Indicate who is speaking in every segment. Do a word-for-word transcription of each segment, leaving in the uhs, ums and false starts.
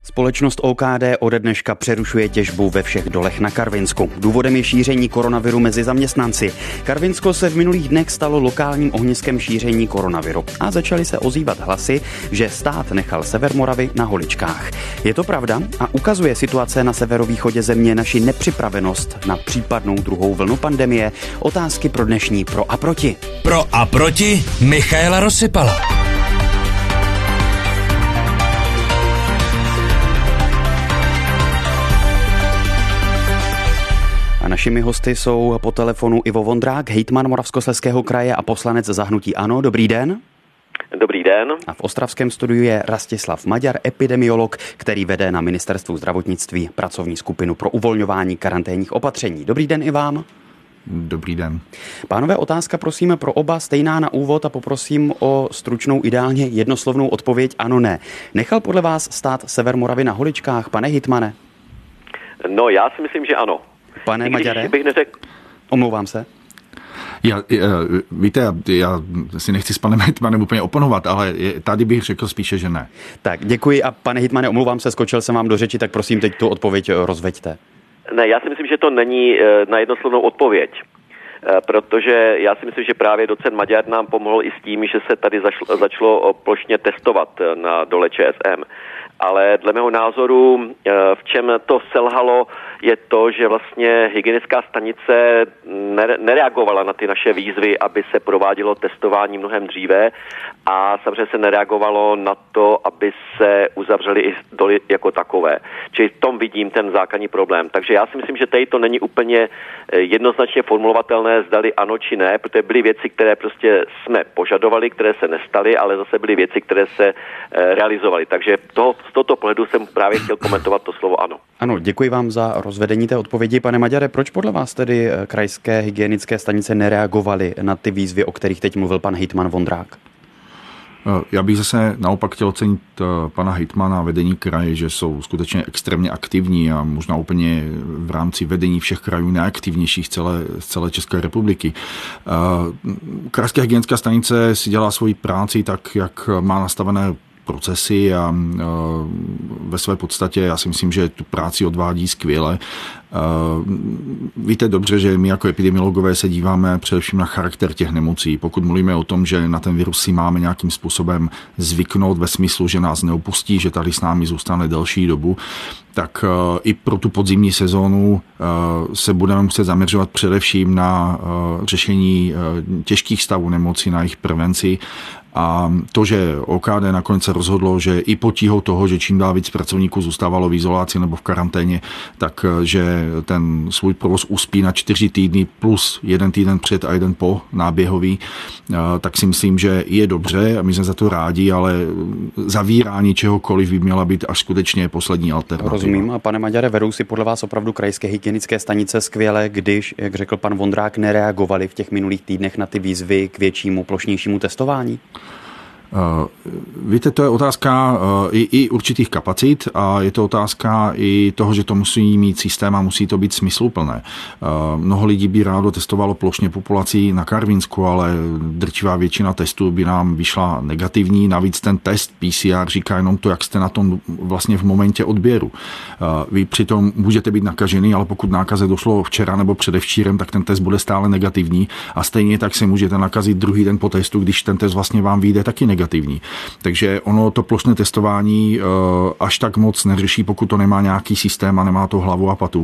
Speaker 1: Společnost O K D ode dneška přerušuje těžbu ve všech dolech na Karvinsku. Důvodem je šíření koronaviru mezi zaměstnanci. Karvinsko se v minulých dnech stalo lokálním ohniskem šíření koronaviru a začaly se ozývat hlasy, že stát nechal sever Moravy na holičkách. Je to pravda a ukazuje situace na severovýchodě země naši nepřipravenost na případnou druhou vlnu pandemie? Otázky pro dnešní Pro a proti.
Speaker 2: Pro a proti Michaela Rozsypala.
Speaker 1: A našimi hosty jsou po telefonu Ivo Vondrák, hejtman Moravskoslezského kraje a poslanec za hnutí ANO. Dobrý den.
Speaker 3: Dobrý den.
Speaker 1: A v ostravském studiu je Rastislav Maďar, epidemiolog, který vede na Ministerstvu zdravotnictví pracovní skupinu pro uvolňování karanténních opatření. Dobrý den i vám.
Speaker 4: Dobrý den.
Speaker 1: Pánové, otázka prosím pro oba stejná na úvod a poprosím o stručnou, ideálně jednoslovnou odpověď ano, ne. Nechal podle vás stát sever Moravy na holičkách, pane hejtmane?
Speaker 3: No, já si myslím, že ano.
Speaker 1: Pane Maďare?
Speaker 3: Bych neřekl...
Speaker 1: Omlouvám se.
Speaker 4: Já, já, víte, já, já si nechci s panem hejtmanem úplně oponovat, ale tady bych řekl spíše, že ne.
Speaker 1: Tak, děkuji a pane hejtmane, omlouvám se, skočil jsem vám do řeči, tak prosím teď tu odpověď rozveďte.
Speaker 3: Ne, já si myslím, že to není na jednoslovnou odpověď. Protože já si myslím, že právě docent Maďar nám pomohl i s tím, že se tady zašlo, začalo plošně testovat na dole Č S M. Ale dle mého názoru, v čem to selhalo, je to, že vlastně hygienická stanice nereagovala na ty naše výzvy, aby se provádělo testování mnohem dříve a samozřejmě se nereagovalo na to, aby se uzavřely i doly jako takové. Čili v tom vidím ten základní problém. Takže já si myslím, že tady to není úplně jednoznačně formulovatelné, zdali ano či ne, protože byly věci, které prostě jsme požadovali, které se nestaly, ale zase byly věci, které se realizovaly. Takže toho, z tohoto pohledu jsem právě chtěl komentovat to slovo ano.
Speaker 1: Ano, děkuji vám za rozvedení té odpovědi. Pane Maďare, proč podle vás tedy krajské hygienické stanice nereagovaly na ty výzvy, o kterých teď mluvil pan hejtman Vondrák?
Speaker 4: Já bych zase naopak chtěl ocenit pana hejtmana a vedení kraje, že jsou skutečně extrémně aktivní a možná úplně v rámci vedení všech krajů neaktivnějších z celé, z celé České republiky. Krajská hygienická stanice si dělá svoji práci tak, jak má nastavené procesy a ve své podstatě já si myslím, že tu práci odvádí skvěle. Víte dobře, že my jako epidemiologové se díváme především na charakter těch nemocí. Pokud mluvíme o tom, že na ten virus si máme nějakým způsobem zvyknout ve smyslu, že nás neopustí, že tady s námi zůstane delší dobu, tak i pro tu podzimní sezónu se budeme muset zaměřovat především na řešení těžkých stavů nemocí, na jejich prevenci. A to, že O K D nakonec se rozhodlo, že i potíhou toho, že čím dál víc pracovníků zůstávalo v izolaci nebo v karanténě, tak že ten svůj provoz uspí na čtyři týdny plus jeden týden před a jeden po náběhový, tak si myslím, že je dobře a my jsme za to rádi, ale zavírání čehokoliv by měla být až skutečně poslední alternativa.
Speaker 1: Rozumím. A pane Maďare, vedou si podle vás opravdu krajské hygienické stanice skvěle, když, jak řekl pan Vondrák, nereagovali v těch minulých týdnech na ty výzvy k většímu, plošnějšímu testování?
Speaker 4: Uh, víte, to je otázka uh, i, i určitých kapacit a je to otázka i toho, že to musí mít systém a musí to být smysluplné. Uh, mnoho lidí by rádo testovalo plošně populaci na Karvinsku, ale drtivá většina testů by nám vyšla negativní. Navíc ten test P C R říká jenom to, jak jste na tom vlastně v momentě odběru. Uh, vy přitom můžete být nakažený, ale pokud nákaze došlo včera nebo předevčírem, tak ten test bude stále negativní a stejně tak se můžete nakazit druhý den po testu, když ten test vlastně vám vyjde taky negativní. Negativní. Takže ono to plošné testování uh, až tak moc neřeší, pokud to nemá nějaký systém a nemá to hlavu a patu. Uh,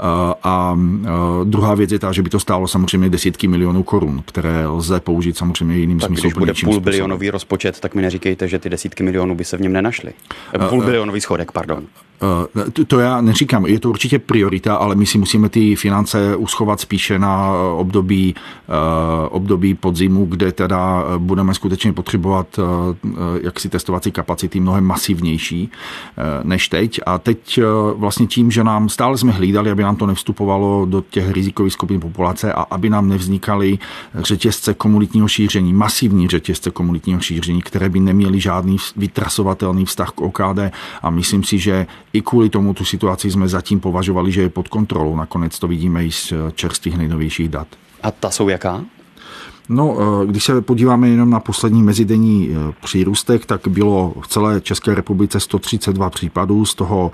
Speaker 4: a uh, druhá věc je ta, že by to stálo samozřejmě desítky milionů korun, které lze použít samozřejmě jiným
Speaker 1: tak
Speaker 4: smyslem.
Speaker 1: Když bude půl bilionový rozpočet, tak mi neříkejte, že ty desítky milionů by se v něm nenašly. Uh, půl bilionový schodek, pardon.
Speaker 4: Uh, to, to já neříkám, je to určitě priorita, ale my si musíme ty finance uschovat spíše na období, uh, období podzimu, kde teda budeme skutečně potřebovat jaksi testovací kapacity mnohem masivnější než teď. A teď vlastně tím, že nám stále jsme hlídali, aby nám to nevstupovalo do těch rizikových skupin populace a aby nám nevznikaly řetězce komunitního šíření, masivní řetězce komunitního šíření, které by neměly žádný vytrasovatelný vztah k O K D. A myslím si, že i kvůli tomu tu situaci jsme zatím považovali, že je pod kontrolou. Nakonec to vidíme i z čerstvých nejnovějších dat.
Speaker 1: A ta jsou jaká?
Speaker 4: No, když se podíváme jenom na poslední mezidenní přírůstek, tak bylo v celé České republice sto třicet dva případů, z toho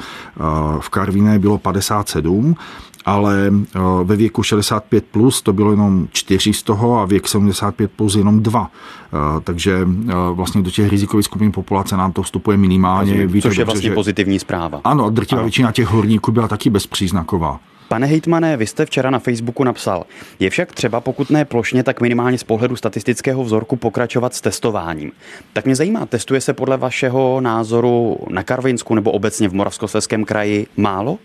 Speaker 4: v Karviné bylo padesát sedm, ale ve věku šedesát pět plus to bylo jenom čtyři z toho a věk sedmdesát pět plus jenom dva. Takže vlastně do těch rizikových skupin populace nám to vstupuje minimálně.
Speaker 1: Rozumím,
Speaker 4: Víte,
Speaker 1: což je
Speaker 4: dobře,
Speaker 1: vlastně
Speaker 4: že...
Speaker 1: pozitivní zpráva.
Speaker 4: Ano, drtivá většina těch horníků byla taky bezpříznaková.
Speaker 1: Pane hejtmane, vy jste včera na Facebooku napsal, je však třeba, pokud ne plošně, tak minimálně z pohledu statistického vzorku pokračovat s testováním. Tak mě zajímá, testuje se podle vašeho názoru na Karvinsku nebo obecně v Moravskoslezském kraji málo?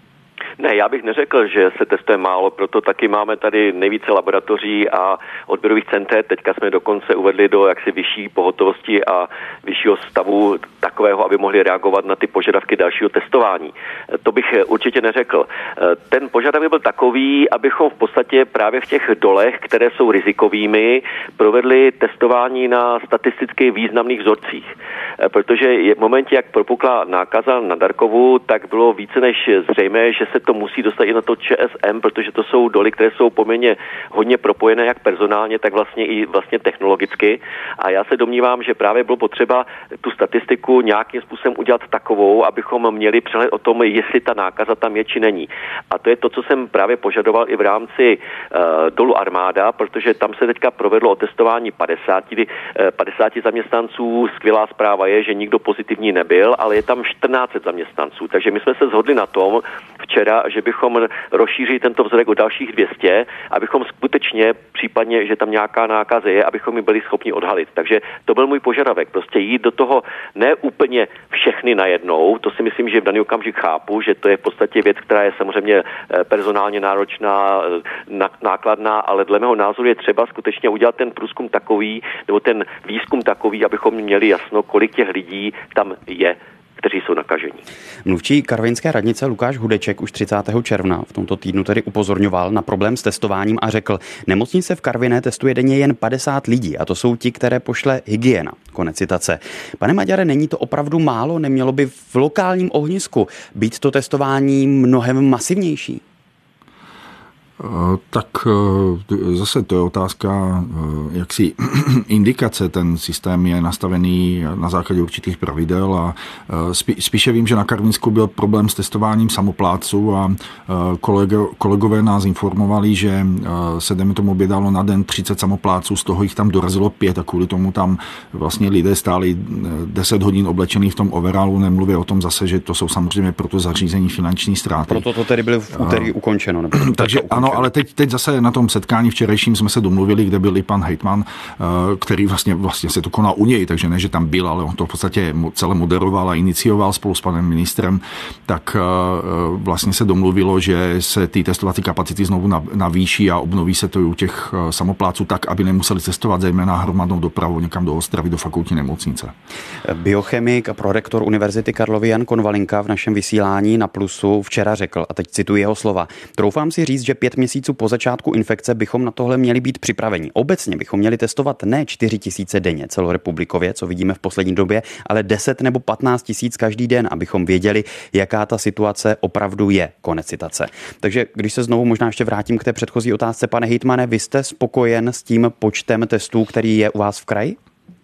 Speaker 3: Ne, já bych neřekl, že se testuje málo, proto taky máme tady nejvíce laboratoří a odběrových center. Teďka jsme dokonce uvedli do jaksi vyšší pohotovosti a vyššího stavu takového, aby mohli reagovat na ty požadavky dalšího testování. To bych určitě neřekl. Ten požadavek byl takový, abychom v podstatě právě v těch dolech, které jsou rizikovými, provedli testování na statisticky významných vzorcích. Protože v momentě, jak propukla nákaza na Darkovu, tak bylo více než zřejmé, že se to musí dostat i na to ČSM, protože to jsou doly, které jsou poměrně hodně propojené jak personálně, tak vlastně i vlastně technologicky. A já se domnívám, že právě bylo potřeba tu statistiku nějakým způsobem udělat takovou, abychom měli přehled o tom, jestli ta nákaza tam je či není. A to je to, co jsem právě požadoval i v rámci uh, dolu Armáda, protože tam se teďka provedlo otestování padesáti, uh, padesáti zaměstnanců. Skvělá zpráva je, že nikdo pozitivní nebyl, ale je tam čtrnáct set zaměstnanců. Takže my jsme se shodli na tom včera, že bychom rozšířili tento vzorek o dalších dvě stě, abychom skutečně případně, že tam nějaká nákaza je, abychom ji byli schopni odhalit. Takže to byl můj požadavek. Prostě jít do toho ne úplně všechny najednou, to si myslím, že v daný okamžik chápu, že to je v podstatě věc, která je samozřejmě personálně náročná, nákladná, ale dle mého názoru je třeba skutečně udělat ten průzkum takový, nebo ten výzkum takový, abychom měli jasno, kolik těch lidí tam je, kteří jsou nakažení.
Speaker 1: Mluvčí karvinské radnice Lukáš Hudeček už třicátého června v tomto týdnu tedy upozorňoval na problém s testováním a řekl, nemocnice v Karviné testuje denně jen padesát lidí a to jsou ti, které pošle hygiena. Konec citace. Pane Maďare, není to opravdu málo? Nemělo by v lokálním ohnisku být to testování mnohem masivnější?
Speaker 4: Tak zase to je otázka, jak si indikace, ten systém je nastavený na základě určitých pravidel a spíše vím, že na Karvinsku byl problém s testováním samoplátců a kolego, kolegové nás informovali, že se jdeme tomu objednalo na den třicet samoplátců, z toho jich tam dorazilo pět a kvůli tomu tam vlastně lidé stáli deset hodin oblečený v tom overallu, nemluvě o tom zase, že to jsou samozřejmě pro to zařízení finanční ztráty.
Speaker 1: Proto to tedy bylo v úterý ukončeno. Nebo
Speaker 4: takže ano, ale teď, teď zase na tom setkání včerejším jsme se domluvili, kde byl i pan hejtman, který vlastně, vlastně se to konal u něj, takže ne, že tam byl, ale on to v podstatě celé moderoval a inicioval spolu s panem ministrem, tak vlastně se domluvilo, že se ty testovací kapacity znovu navýší a obnoví se to i u těch samopláců tak, aby nemuseli cestovat zejména hromadnou dopravu někam do Ostravy, do fakultní nemocnice.
Speaker 1: Biochemik a prorektor Univerzity Karlovy Jan Konvalinka v našem vysílání na Plusu včera řekl, a teď cituji jeho slova, troufám si říct, že pět měsíců po začátku infekce bychom na tohle měli být připraveni. Obecně bychom měli testovat ne čtyři tisíce denně celorepublikově, co vidíme v poslední době, ale deset nebo patnáct tisíc každý den, abychom věděli, jaká ta situace opravdu je. Konec citace. Takže když se znovu možná ještě vrátím k té předchozí otázce, pane hejtmane, vy jste spokojen s tím počtem testů, který je u vás v kraji?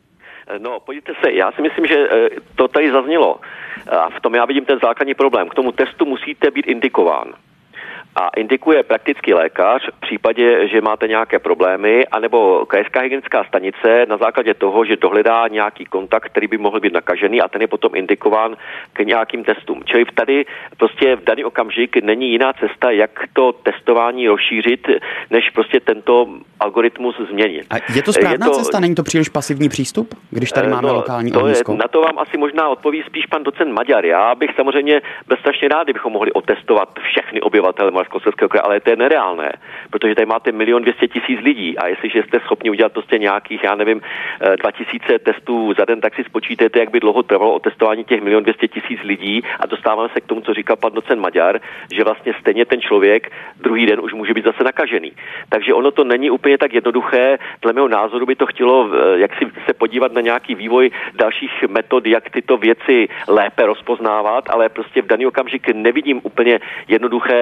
Speaker 3: No, podívejte se, já si myslím, že to tady zaznělo. A v tom já vidím ten základní problém. K tomu testu musíte být indikován. A indikuje praktický lékař v případě, že máte nějaké problémy, anebo krajská hygienická stanice na základě toho, že dohledá nějaký kontakt, který by mohl být nakažený a ten je potom indikován k nějakým testům. Čili tady prostě v daný okamžik není jiná cesta, jak to testování rozšířit, než prostě tento algoritmus změnit.
Speaker 1: A je to správná je to, cesta? Není to příliš pasivní přístup, když tady máme no, lokální ohnisko?
Speaker 3: Na to vám asi možná odpoví spíš pan docent Maďar. Já bych samozřejmě byl strašně rád, kdybychom mohli otestovat všechny obyvatele Moravskoslezského kraje, ale to je nereálné, protože tady máte milion dvě stě tisíc lidí a jestliže jste schopni udělat prostě nějakých, já nevím, dva tisíce testů za den, tak si spočítejte, jak by dlouho trvalo otestování těch milion dvě stě tisíc lidí a dostáváme se k tomu, co říkal pan docent Maďar, že vlastně stejně ten člověk druhý den už může být zase nakažený. Takže ono to není úplně tak jednoduché. Dle mého názoru by to chtělo, jak si se podívat na nějaký vývoj dalších metod, jak tyto věci lépe rozpoznávat, ale prostě v daný okamžik nevidím úplně jednoduché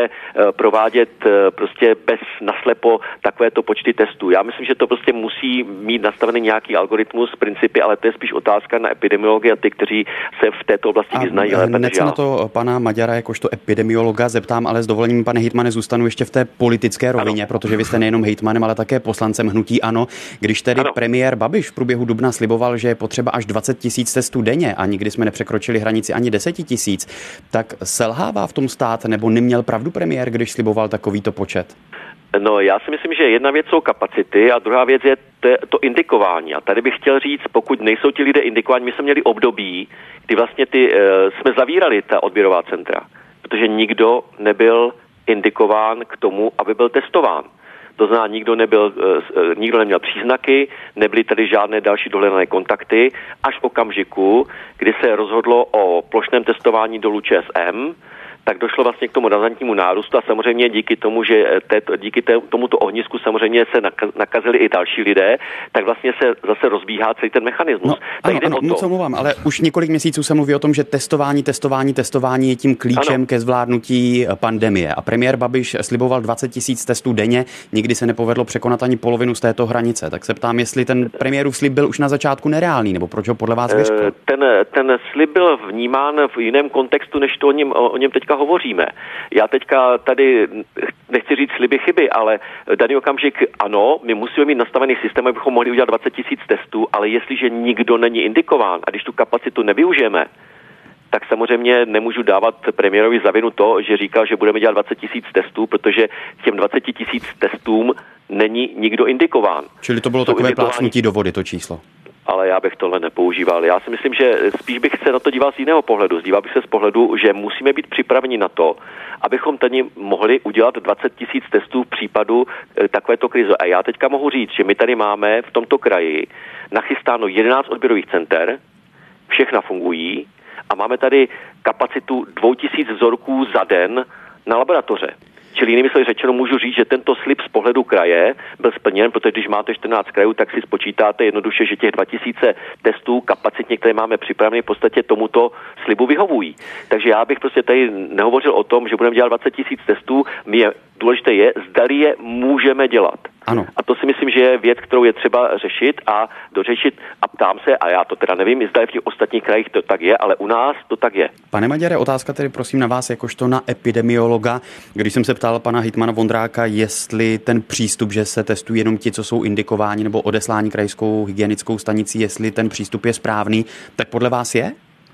Speaker 3: provádět prostě bez naslepo takovéto počty testů. Já myslím, že to prostě musí mít nastavený nějaký algoritmus, principy, ale to je spíš otázka na epidemiology a ty, kteří se v této oblasti vyznají lépe než já.
Speaker 1: Na to pana Maďara jakožto epidemiologa zeptám, ale s dovolením, pane hejtmane, zůstanu ještě v té politické rovině, ano. Protože vy jste nejenom hejtmanem, ale také poslancem hnutí ANO. Když tedy ano. Premiér Babiš v průběhu dubna sliboval, že je potřeba až dvacet tisíc testů denně a nikdy jsme nepřekročili hranici ani deset tisíc, tak selhává v tom stát nebo neměl pravdu premiér, když sliboval takovýto počet?
Speaker 3: No, já si myslím, že jedna věc jsou kapacity a druhá věc je to, to indikování. A tady bych chtěl říct, pokud nejsou ti lidé indikováni, my jsme měli období, kdy vlastně ty, uh, jsme zavírali ta odběrová centra, protože nikdo nebyl indikován k tomu, aby byl testován. To znamená, nikdo, nebyl, nikdo neměl příznaky, nebyly tady žádné další dohledané kontakty, až v okamžiku, kdy se rozhodlo o plošném testování dolů ČSM, tak došlo vlastně k tomu razantnímu nárůstu a samozřejmě díky tomu, že této, díky tomuto ohnisku samozřejmě se nakazili i další lidé, tak vlastně se zase rozbíhá celý ten mechanismus.
Speaker 1: No, ano, ano, moc omlouvám, ale už několik měsíců se mluví o tom, že testování, testování, testování je tím klíčem ano. ke zvládnutí pandemie. A premiér Babiš sliboval dvacet tisíc testů denně, nikdy se nepovedlo překonat ani polovinu z této hranice. Tak se ptám, jestli ten premiérův slib byl už na začátku nereálný, nebo proč ho podle vás vyřkl?
Speaker 3: Ten, ten slib byl vnímán v jiném kontextu, než to o něm, o něm teďka hovoříme. Já teďka tady nechci říct sliby chyby, ale daný okamžik ano, my musíme mít nastavený systém, abychom mohli udělat dvacet tisíc testů, ale jestliže nikdo není indikován a když tu kapacitu nevyužijeme, tak samozřejmě nemůžu dávat premiérovi za vinu to, že říkal, že budeme dělat dvacet tisíc testů, protože k těm dvacet tisíc testům není nikdo indikován.
Speaker 1: Čili to bylo Jsou takové plácnutí do vody, to číslo.
Speaker 3: Ale já bych tohle nepoužíval. Já si myslím, že spíš bych se na to díval z jiného pohledu. Díval bych se z pohledu, že musíme být připraveni na to, abychom tady mohli udělat dvacet tisíc testů v případu e, takovéto krize. A já teďka mohu říct, že my tady máme v tomto kraji nachystáno jedenáct odběrových center, všechna fungují a máme tady kapacitu dvou tisíc vzorků za den na laboratoře. Čili jinými slovy řečeno můžu říct, že tento slib z pohledu kraje byl splněn, protože když máte čtrnáct krajů, tak si spočítáte jednoduše, že těch dva tisíce testů kapacitně, které máme připravené, v podstatě tomuto slibu vyhovují. Takže já bych prostě tady nehovořil o tom, že budeme dělat dvacet tisíc testů, my je, důležité je, zdali je můžeme dělat.
Speaker 1: Ano.
Speaker 3: A to si myslím, že je věc, kterou je třeba řešit a dořešit a ptám se, a já to teda nevím, zda v těch ostatních krajích to tak je, ale u nás to tak je.
Speaker 1: Pane Maďare, otázka tedy prosím na vás jakožto na epidemiologa. Když jsem se ptal pana hejtmana Vondráka, jestli ten přístup, že se testují jenom ti, co jsou indikováni nebo odeslání krajskou hygienickou stanicí, jestli ten přístup je správný, tak podle vás je?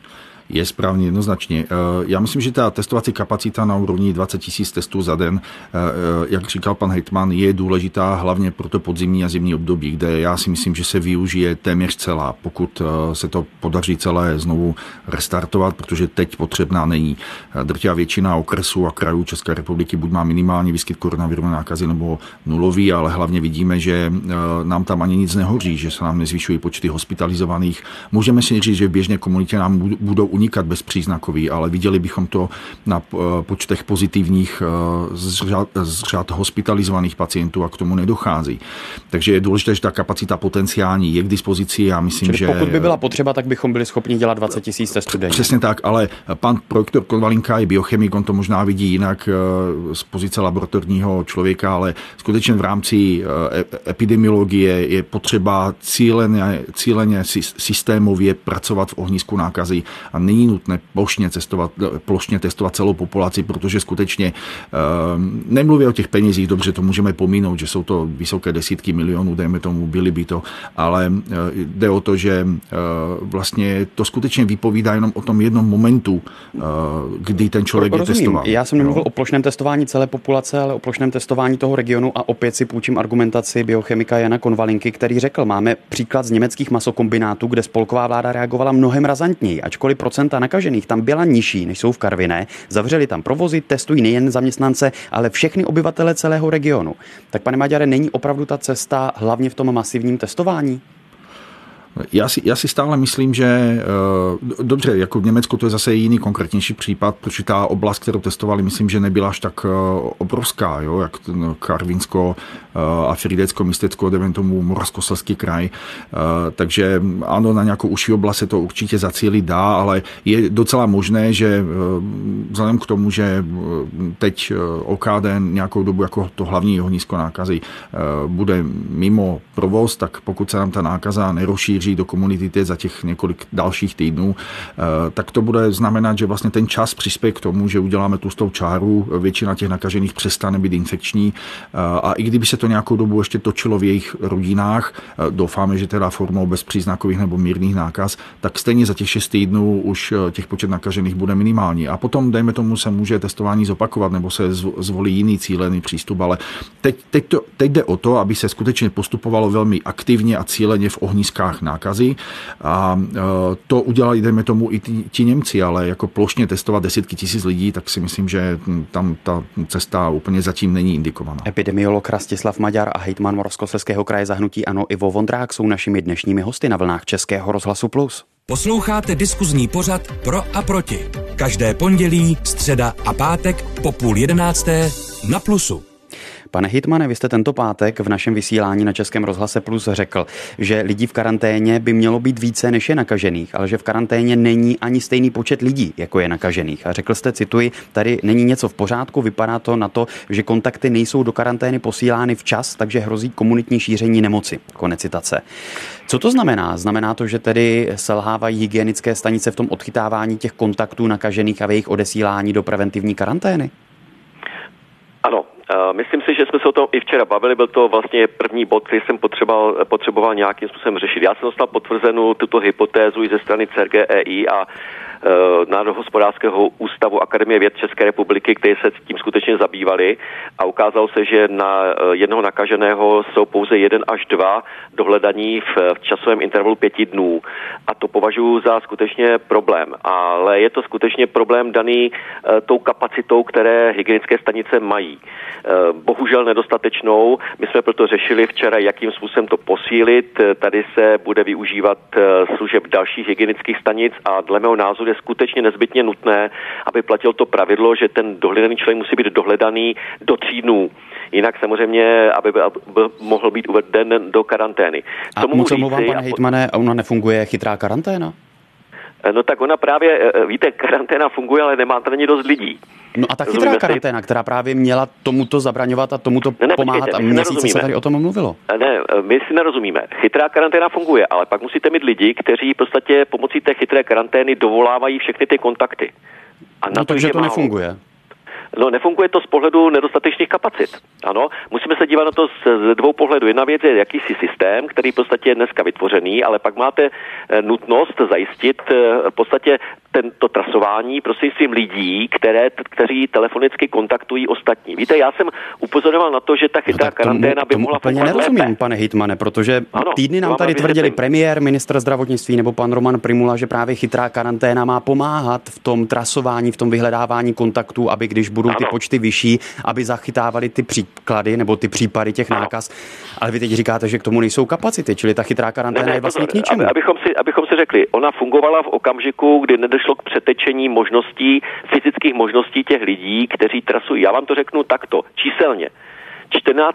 Speaker 4: Je správně, jednoznačně. Já myslím, že ta testovací kapacita na úrovni dvacet tisíc testů za den, jak říkal pan hejtman, je důležitá hlavně pro to podzimní a zimní období, kde já si myslím, že se využije téměř celá, pokud se to podaří celé znovu restartovat, protože teď potřebná není. Drtivá většina okresů a krajů České republiky buď má minimální výskyt koronaviru nákazy nebo nulový, ale hlavně vidíme, že nám tam ani nic nehoří, že se nám nezvyšují počty hospitalizovaných. Můžeme si říct, že v běžné komunitě nám budou unikat bezpříznakový, ale viděli bychom to na počtech pozitivních z řad, z řad hospitalizovaných pacientů a k tomu nedochází. Takže je důležité, že ta kapacita potenciální je k dispozici. Já myslím,
Speaker 1: Čili
Speaker 4: že
Speaker 1: pokud by byla potřeba, tak bychom byli schopni dělat dvacet tisíc testů denně.
Speaker 4: Přesně tak, ale pan projektor Konvalinka je biochemik, on to možná vidí jinak z pozice laboratorního člověka, ale skutečně v rámci epidemiologie je potřeba cíleně, cíleně systémově pracovat v ohnisku nákazy a není nutné plošně testovat, plošně testovat celou populaci, protože skutečně nemluvě o těch penězích, dobře, to můžeme pomínout, že jsou to vysoké desítky milionů, dejme tomu, byly by to, ale jde o to, že vlastně to skutečně vypovídá jenom o tom jednom momentu, kdy ten člověk
Speaker 1: Rozumím.
Speaker 4: je testoval.
Speaker 1: Já jsem nemluvil jo? o plošném testování celé populace, ale o plošném testování toho regionu a opět si půjčím argumentaci biochemika Jana Konvalinky, který řekl, máme příklad z německých masokombinátů, kde spolková vláda reagovala mnohem razantněji, ačkoliv procenta nakažených tam byla nižší, než jsou v Karviné. Zavřeli tam provozy, testují nejen zaměstnance, ale všechny obyvatele celého regionu. Tak pane Maďare, není opravdu ta cesta hlavně v tom masivním testování?
Speaker 4: Já si, já si stále myslím, že dobře, jako v Německu to je zase jiný konkrétnější případ, protože ta oblast, kterou testovali, myslím, že nebyla až tak obrovská, jo, jak Karvinsko a Fridecko, Místecko, dejme tomu Moravskoslezský kraj. Takže ano, na nějakou užší oblast se to určitě zacílit dá, ale je docela možné, že vzhledem k tomu, že teď O K D nějakou dobu jako to hlavní ohnisko nákazy bude mimo provoz, tak pokud se nám ta nákaza nerozšíří do komunity za těch několik dalších týdnů, tak to bude znamenat, že vlastně ten čas přispěje k tomu, že uděláme tlustou čáru, většina těch nakažených přestane být infekční a i kdyby se to nějakou dobu ještě točilo v jejich rodinách, doufáme, že teda formou bezpříznakových nebo mírných nákaz, tak stejně za těch šest týdnů už těch počet nakažených bude minimální. A potom, dejme tomu, se může testování zopakovat nebo se zvolí jiný cílený přístup, ale teď, teď, to, teď jde o to, aby se skutečně postupovalo velmi aktivně a cíleně v ohniskách nákazy a to udělali, dejme tomu, i ti, ti Němci, ale jako plošně testovat desítky tisíc lidí, tak si myslím, že tam ta cesta úplně zatím není indikovaná.
Speaker 1: Epidemiolog Rastislav Maďar a hejtman Moravskoslezského kraje za hnutí ANO Ivo Vondrák jsou našimi dnešními hosty na vlnách Českého rozhlasu Plus.
Speaker 2: Posloucháte diskuzní pořad Pro a proti. Každé pondělí, středa a pátek po půl jedenácté na Plusu.
Speaker 1: Pane hejtmane, vy jste tento pátek v našem vysílání na Českém rozhlase Plus řekl, že lidí v karanténě by mělo být více, než je nakažených, ale že v karanténě není ani stejný počet lidí, jako je nakažených. A řekl jste, cituji, tady není něco v pořádku, vypadá to na to, že kontakty nejsou do karantény posílány včas, takže hrozí komunitní šíření nemoci. Konec citace. Co to znamená? Znamená to, že tedy selhávají hygienické stanice v tom odchytávání těch kontaktů nakažených a v jejich odesílání do preventivní karantény?
Speaker 3: Ano. Myslím si, že jsme se o tom i včera bavili, byl to vlastně první bod, který jsem potřeboval, potřeboval nějakým způsobem řešit. Já jsem dostal potvrzenou tuto hypotézu i ze strany C E R G E I a Národohospodářského ústavu Akademie věd České republiky, kteří se tím skutečně zabývali a ukázalo se, že na jednoho nakaženého jsou pouze jeden až dva dohledaní v, v časovém intervalu pěti dnů. A to považuji za skutečně problém. Ale je to skutečně problém daný e, tou kapacitou, které hygienické stanice mají. E, bohužel nedostatečnou. My jsme proto řešili včera, jakým způsobem to posílit. Tady se bude využívat e, služeb dalších hygienických stanic a dle mého názoru je skutečně nezbytně nutné, aby platilo to pravidlo, že ten dohledaný člověk musí být dohledaný do tří dnů. Jinak samozřejmě, aby byl, byl, mohl být uveden do karantény.
Speaker 1: A moc omlouvám, pane hejtmane, a ona nefunguje chytrá karanténa?
Speaker 3: No tak ona právě, víte, karanténa funguje, ale nemá tady dost lidí.
Speaker 1: No a ta chytrá Rozumíme karanténa, si? která právě měla tomuto zabraňovat a tomuto ne, ne, pomáhat počkejte, a měsíce se tady o tom mluvilo.
Speaker 3: Ne, my si nerozumíme. Chytrá karanténa funguje, ale pak musíte mít lidi, kteří v podstatě pomocí té chytré karantény dovolávají všechny ty kontakty. A na
Speaker 1: no
Speaker 3: to,
Speaker 1: takže to
Speaker 3: málo.
Speaker 1: nefunguje.
Speaker 3: No, nefunguje to z pohledu nedostatečných kapacit. Ano, musíme se dívat na to z dvou pohledů. Jedna věc je jakýsi systém, který v podstatě je dneska vytvořený, ale pak máte nutnost zajistit v podstatě tento trasování prostřednictvím lidí, které, kteří telefonicky kontaktují ostatní. Víte, já jsem upozorňoval na to, že ta chytrá no, karanténa by mohla fungovat lépe.
Speaker 1: Úplně nerozumím, pane hejtmane, protože
Speaker 3: ano,
Speaker 1: týdny nám tady tvrdili premiér, ministr zdravotnictví nebo pan Roman Prymula, že právě chytrá karanténa má pomáhat v tom trasování, v tom vyhledávání kontaktů, aby když budou ano. ty počty vyšší, aby zachytávali ty příklady nebo ty případy těch nákaz. Ale vy teď říkáte, že k tomu nejsou kapacity, čili ta chytrá karanténa ne, ne, je vlastně k ničemu.
Speaker 3: Aby, abychom, si, abychom si řekli, ona fungovala v okamžiku, kdy nedošlo k přetečení možností, fyzických možností těch lidí, kteří trasují. Já vám to řeknu takto, číselně. čtrnáct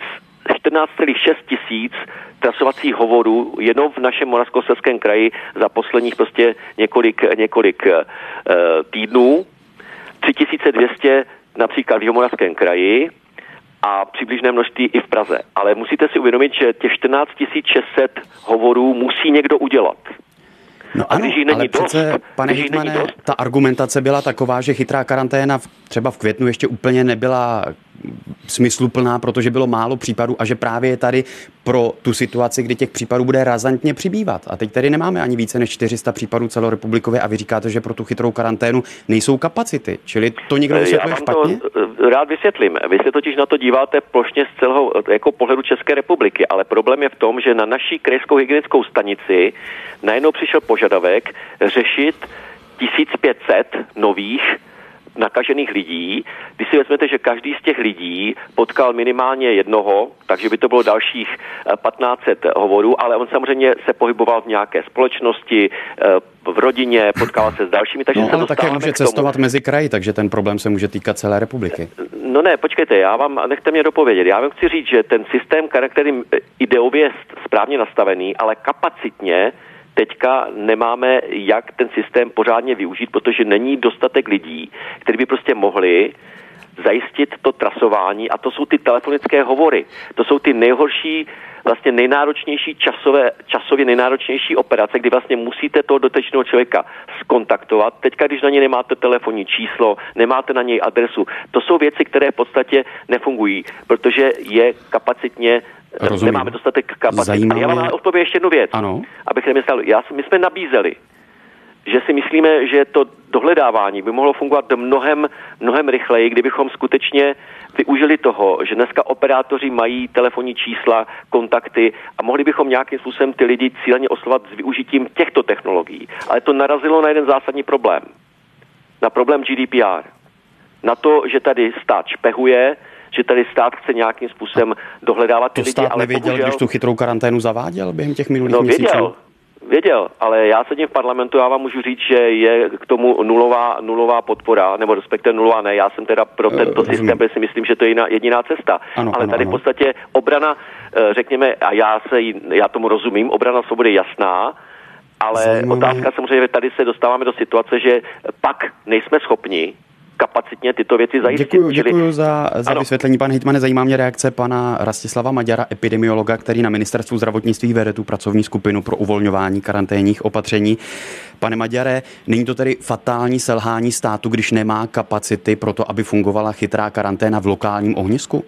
Speaker 3: celá šest tisíc trasovacích hovorů jenom v našem Moravskoslezském kraji za posledních prostě několik, několik uh, týdnů. tři tisíce dvě stě například v Jihomoravském kraji a přibližné množství i v Praze. Ale musíte si uvědomit, že těch čtrnáct tisíc šest set hovorů musí někdo udělat.
Speaker 1: No ano, ale přece, dost, pane hejtmane, ta argumentace byla taková, že chytrá karanténa v, třeba v květnu ještě úplně nebyla smysluplná, protože bylo málo případů a že právě je tady pro tu situaci, kdy těch případů bude razantně přibývat. A teď tady nemáme ani více než čtyři sta případů celorepublikově a vy říkáte, že pro tu chytrou karanténu nejsou kapacity. Čili to někdo vysvětluje špatně?
Speaker 3: To rád vysvětlím. Vy se totiž na to díváte plošně z celého jako pohledu České republiky, ale problém je v tom, že na naší krajskou hygienickou stanici najednou přišel požadavek řešit tisíc pět set nových nakažených lidí. Když si vezmete, že každý z těch lidí potkal minimálně jednoho, takže by to bylo dalších patnáct set hovorů, ale on samozřejmě se pohyboval v nějaké společnosti, v rodině, potkával se s dalšími, takže
Speaker 1: no,
Speaker 3: se
Speaker 1: ale také může cestovat mezi kraji, takže ten problém se může týkat celé republiky.
Speaker 3: No ne, počkejte, já vám, nechte mě dopovědět. Já vám chci říct, že ten systém, který ideově je správně nastavený, ale kapacitně teďka nemáme, jak ten systém pořádně využít, protože není dostatek lidí, kteří by prostě mohli zajistit to trasování, a to jsou ty telefonické hovory. To jsou ty nejhorší, vlastně nejnáročnější časové, časově nejnáročnější operace, kdy vlastně musíte toho dotyčného člověka skontaktovat. Teďka, když na něj nemáte telefonní číslo, nemáte na něj adresu, to jsou věci, které v podstatě nefungují, protože je kapacitně Rozumím. Nemáme dostatek kapacit. Já vám odpovím ještě jednu věc,
Speaker 1: ano.
Speaker 3: abych nemyslel. Já, my jsme nabízeli, že si myslíme, že to dohledávání by mohlo fungovat mnohem, mnohem rychleji, kdybychom skutečně využili toho, že dneska operátoři mají telefonní čísla, kontakty a mohli bychom nějakým způsobem ty lidi cíleně oslovat s využitím těchto technologií. Ale to narazilo na jeden zásadní problém. Na problém G D P R. Na to, že tady stát špehuje, že tady stát chce nějakým způsobem dohledávat ty
Speaker 1: to
Speaker 3: lidi.
Speaker 1: Stát
Speaker 3: ale
Speaker 1: nevěděl,
Speaker 3: bohužel...
Speaker 1: když tu chytrou karanténu zaváděl během těch minulých
Speaker 3: no,
Speaker 1: měsíců?
Speaker 3: Věděl, věděl, ale já sedím v parlamentu, já vám můžu říct, že je k tomu nulová, nulová podpora, nebo respektive nulová ne, já jsem teda pro tento uh, systém, protože si myslím, že to je jediná, jediná cesta.
Speaker 1: Ano,
Speaker 3: ale
Speaker 1: ano,
Speaker 3: tady
Speaker 1: ano.
Speaker 3: v podstatě obrana, řekněme, a já, se, já tomu rozumím, obrana svobody je jasná, ale Zajímavé. Otázka samozřejmě, tady se dostáváme do situace, že pak nejsme schopni kapacitně tyto věci zajistit.
Speaker 1: Děkuji, děkuji za, za vysvětlení, pane hejtmane. Zajímá mě reakce pana Rastislava Maďara, epidemiologa, který na ministerstvu zdravotnictví vede tu pracovní skupinu pro uvolňování karanténních opatření. Pane Maďare, není to tedy fatální selhání státu, když nemá kapacity pro to, aby fungovala chytrá karanténa v lokálním ohnisku?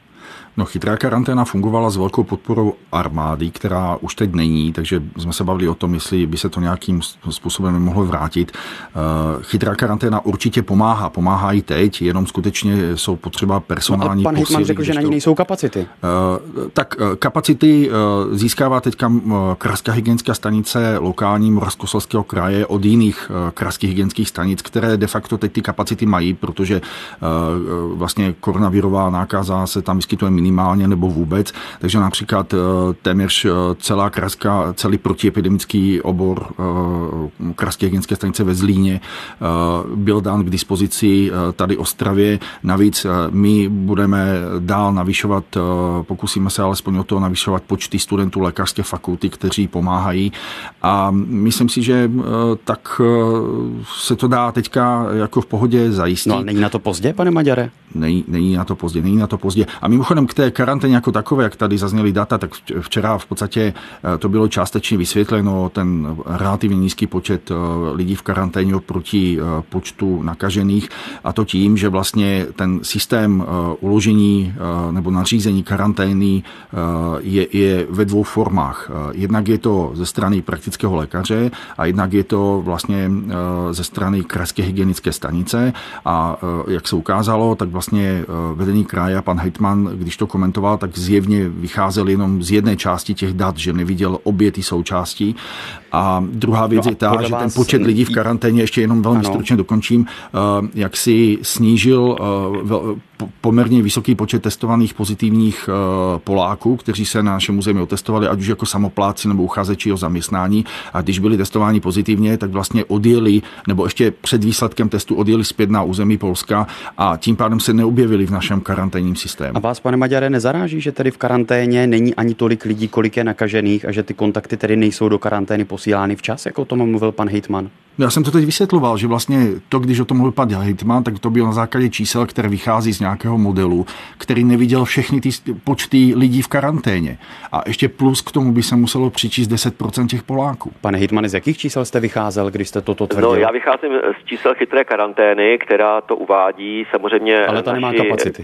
Speaker 4: No, chytrá karanténa fungovala s velkou podporou armády, která už teď není, takže jsme se bavili o tom, jestli by se to nějakým způsobem mohlo vrátit. Chytrá karanténa určitě pomáhá, pomáhá i teď, jenom skutečně jsou potřeba personální
Speaker 1: no, pan hejtman řekl, že na ní nejsou kapacity.
Speaker 4: Tak kapacity získává teďka Krajská hygienická stanice lokální Moravskoslezského kraje od jiných krajských hygienických stanic, které de facto teď ty kapacity mají, protože vlastně koronavirová nákaza se tam vyskytuje minimálně nebo vůbec, takže například téměř celá krajská, celý protiepidemický obor Krajské hygienické stanice ve Zlíně byl dán k dispozici tady Ostravě. Navíc my budeme dál navyšovat, pokusíme se alespoň o to navyšovat počty studentů lékařské fakulty, kteří pomáhají, a myslím si, že tak se to dá teďka jako v pohodě zajistit.
Speaker 1: No, není na to pozdě, pane Maďare?
Speaker 4: Není, není na to pozdě, není na to pozdě. A mimochodem k té karanténě jako takové, jak tady zazněly data, tak včera v podstatě to bylo částečně vysvětleno, ten relativně nízký počet lidí v karanténě oproti počtu nakažených, a to tím, že vlastně ten systém uložení nebo nařízení karantény je, je ve dvou formách. Jednak je to ze strany praktického lékaře a jednak je to vlastně ze strany Krajské hygienické stanice, a jak se ukázalo, tak vlastně vedení kraje a pan hejtman, když to komentoval, tak zjevně vycházel jenom z jedné části těch dat, že neviděl obě ty součásti. A druhá věc no je ta, že ten počet lidí v karanténě, ještě jenom velmi ano. stručně dokončím, jak si snížil poměrně vysoký počet testovaných pozitivních Poláků, kteří se na našem území otestovali, ať už jako samopláci nebo uchazeči o zaměstnání. A když byli testováni pozitivně, tak vlastně odjeli, nebo ještě před výsledkem testu odjeli zpět na území Polska, a tím pádem se neobjevili v našem karanténním systému.
Speaker 1: A vás, pane Maďare, nezaráží, že tedy v karanténě není ani tolik lidí, kolik je nakažených, a že ty kontakty tedy nejsou do karantény posílány včas, jako o tom mluvil pan hejtman?
Speaker 4: Já jsem to teď vysvětloval, že vlastně to, když o tom mluvil pan hejtman, tak to bylo na základě čísel, které vychází z nějakého modelu, který neviděl všechny ty počty lidí v karanténě. A ještě plus k tomu by se muselo přičíst deset procent těch Poláků. Pane
Speaker 1: hejtmane, z jakých čísel jste vycházel, když jste toto tvrdil?
Speaker 3: No, já vycházím z čísel chytré karantény, která to uvádí samozřejmě.
Speaker 1: Ale ta nemá
Speaker 3: naši...
Speaker 1: kapacity.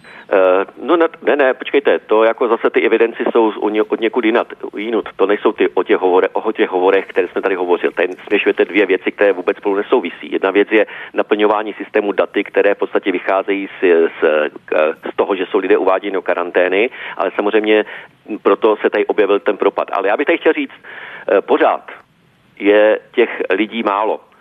Speaker 3: Uh, no ne, ne, ne, počkejte, to jako zase ty evidenci jsou od někud jinut. To nejsou ty o těch, hovore, o těch hovorech, které jsme tady hovořili. Tady směšujete dvě věci, které vůbec spolu nesouvisí. Jedna věc je naplňování systému daty, které v podstatě vycházejí z, z, z toho, že jsou lidé uváděni do karantény, ale samozřejmě proto se tady objevil ten propad. Ale já bych tady chtěl říct, uh, pořád je těch lidí málo.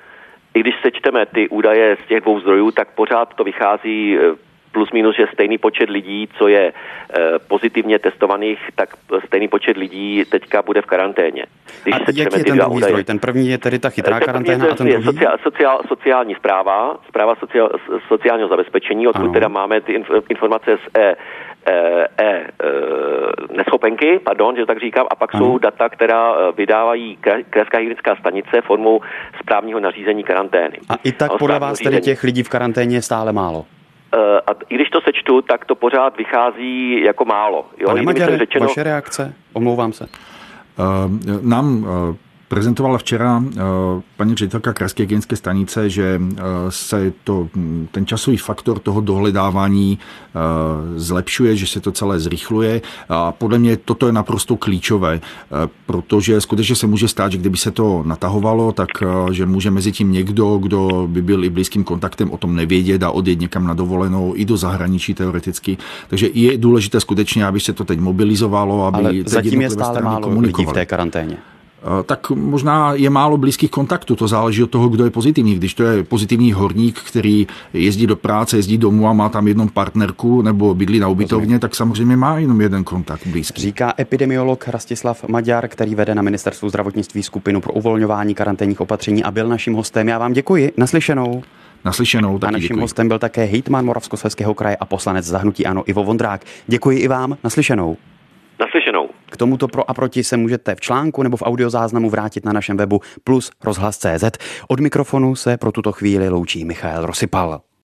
Speaker 3: i když sečteme ty údaje z těch dvou zdrojů, tak pořád to vychází plus minus, že stejný počet lidí, co je e, pozitivně testovaných, tak stejný počet lidí teďka bude v karanténě.
Speaker 1: Když a jaký je ten druhý údaje. zdroj? Ten první je tedy ta chytrá karanténa a ten druhý?
Speaker 3: Sociál, sociál, sociální správa, správa sociál, sociálního zabezpečení, odkud ano. teda máme ty informace z e, e, e, neschopenky, pardon, že tak říkám, a pak ano. jsou data, která vydávají krajská hygienická stanice formou správního nařízení karantény.
Speaker 1: A i tak podle vás tedy těch lidí v karanténě je stále málo?
Speaker 3: A i když to sečtu, tak to pořád vychází jako málo. Jo?
Speaker 1: Pane Maďare, řečeno... vaše reakce? Omlouvám se.
Speaker 4: Uh, nám uh... prezentovala včera paní ředitelka krajské hygienické stanice, že se to, ten časový faktor toho dohledávání zlepšuje, že se to celé zrychluje a podle mě toto je naprosto klíčové, protože skutečně se může stát, že kdyby se to natahovalo, tak že může mezi tím někdo, kdo by byl i blízkým kontaktem, o tom nevědět a odjet někam na dovolenou i do zahraničí teoreticky. Takže je důležité skutečně, aby se to teď mobilizovalo, aby
Speaker 1: ale zatím je stále málo lidí v té karanténě.
Speaker 4: Tak možná je málo blízkých kontaktů, to záleží od toho, kdo je pozitivní. Když to je pozitivní horník, který jezdí do práce, jezdí domů a má tam jednou partnerku nebo bydlí na ubytovně, tak samozřejmě má jenom jeden kontakt blízký.
Speaker 1: Říká epidemiolog Rastislav Maďar, který vede na Ministerstvu zdravotnictví skupinu pro uvolňování karanténních opatření a byl naším hostem. Já vám děkuji. Naslyšenou.
Speaker 4: Naslyšenou, taky
Speaker 1: a naším
Speaker 4: děkuji.
Speaker 1: hostem byl také hejtman Moravskoslezského kraje a poslanec za hnutí ANO Ivo Vondrák. Děkuji i vám. Naslyšenou.
Speaker 3: Naslyšenou.
Speaker 1: K tomuto pro a proti se můžete v článku nebo v audiozáznamu vrátit na našem webu plus rozhlas tečka cé zet. Od mikrofonu se pro tuto chvíli loučí Michael Rosypal.